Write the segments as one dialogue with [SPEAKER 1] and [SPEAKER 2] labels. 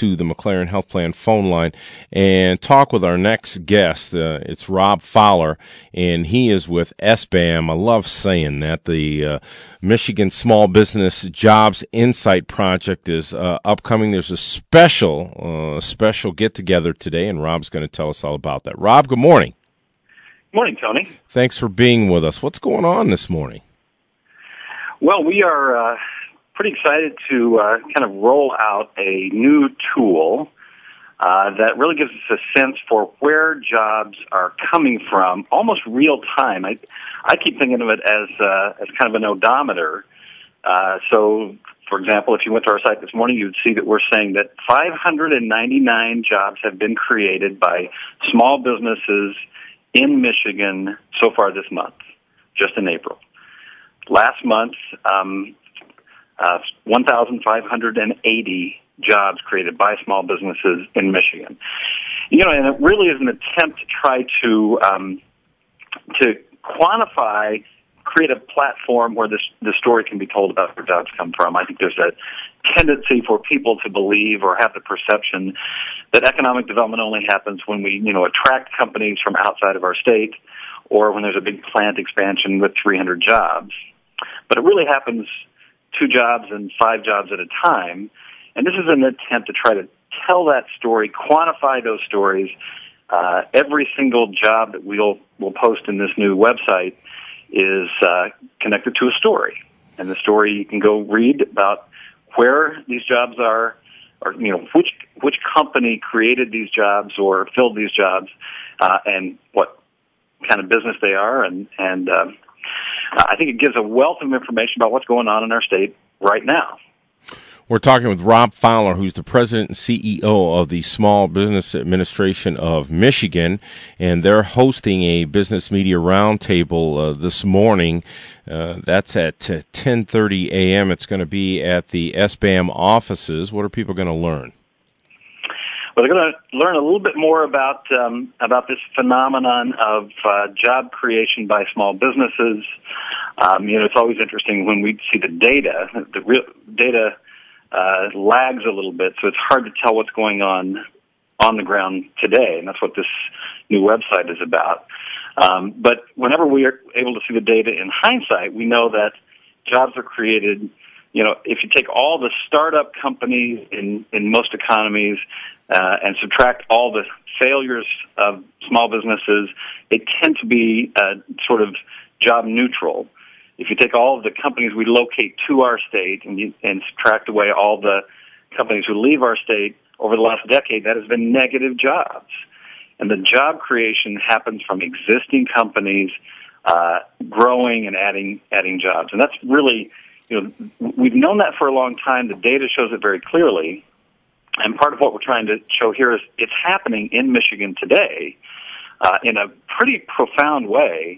[SPEAKER 1] to the McLaren Health Plan phone line and talk with our next guest. It's Rob Fowler, and he is with SBAM. I love saying that. The Michigan Small Business Jobs Insight Project is upcoming. There's a special get-together today, and Rob's going to tell us all about that. Rob, good morning.
[SPEAKER 2] Morning, Tony.
[SPEAKER 1] Thanks for being with us. What's going on this morning?
[SPEAKER 2] Well, we are pretty excited to kind of roll out a new tool that really gives us a sense for where jobs are coming from, almost real time. I keep thinking of it as kind of an odometer. So, for example, if you went to our site this morning, you'd see that we're saying that 599 jobs have been created by small businesses in Michigan so far this month, just in April. Last month, 1,580 jobs created by small businesses in Michigan. You know, and it really is an attempt to try to quantify, create a platform where the story can be told about where jobs come from. I think there's a tendency for people to believe or have the perception that economic development only happens when we, attract companies from outside of our state or when there's a big plant expansion with 300 jobs. But it really happens 2 jobs and 5 jobs at a time. And this is an attempt to try to tell that story, quantify those stories. Every single job that we'll post in this new website is connected to a story. And the story you can go read about where these jobs are, or which company created these jobs or filled these jobs, and what kind of business they are. And I think it gives a wealth of information about what's going on in our state right now.
[SPEAKER 1] We're talking with Rob Fowler, who's the president and CEO of the Small Business Administration of Michigan, and they're hosting a business media roundtable this morning. That's at 10:30 a.m. It's going to be at the SBAM offices. What are people going to learn?
[SPEAKER 2] Well, they're going to learn a little bit more about this phenomenon of job creation by small businesses. It's always interesting when we see the data. The real data lags a little bit, so it's hard to tell what's going on the ground today, and that's what this new website is about. But whenever we are able to see the data in hindsight, we know that jobs are created. If you take all the startup companies in most economies and subtract all the failures of small businesses, they tend to be sort of job neutral. If you take all of the companies we locate to our state and subtract away all the companies who leave our state over the last decade, that has been negative jobs. And the job creation happens from existing companies growing and adding jobs. And that's really, we've known that for a long time. The data shows it very clearly. And part of what we're trying to show here is it's happening in Michigan today in a pretty profound way.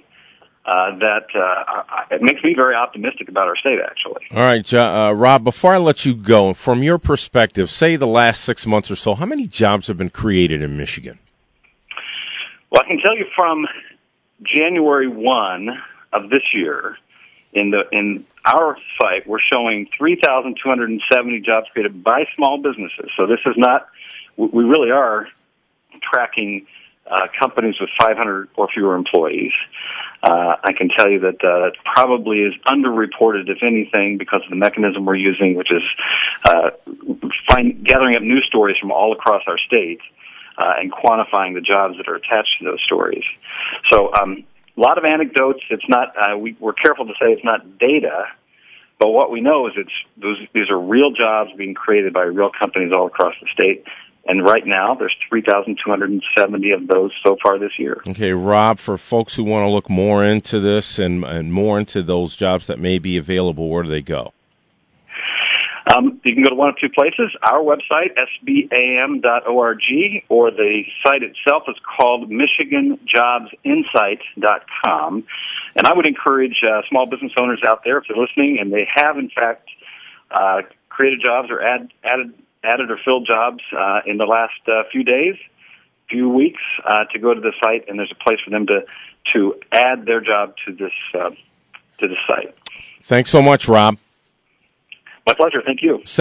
[SPEAKER 2] It makes me very optimistic about our state, actually.
[SPEAKER 1] All right, Rob, before I let you go, from your perspective, say the last 6 months or so, how many jobs have been created in Michigan?
[SPEAKER 2] Well, I can tell you from January 1 of this year, in our site, we're showing 3,270 jobs created by small businesses. So this is not, we really are tracking companies with 500 or fewer employees. I can tell you that that probably is underreported, if anything, because of the mechanism we're using, which is gathering up news stories from all across our state and quantifying the jobs that are attached to those stories. So a lot of anecdotes. It's not. We're careful to say it's not data, but what we know is these are real jobs being created by real companies all across the state. And right now, there's 3,270 of those so far this year.
[SPEAKER 1] Okay, Rob, for folks who want to look more into this and more into those jobs that may be available, where do they go?
[SPEAKER 2] You can go to one of 2 places, our website, sbam.org, or the site itself is called michiganjobsinsight.com. And I would encourage small business owners out there, if they're listening, and they have, in fact, created jobs or added or filled jobs in the last few days, few weeks, to go to the site, and there's a place for them to add their job to this site.
[SPEAKER 1] Thanks so much, Rob.
[SPEAKER 2] My pleasure. Thank you.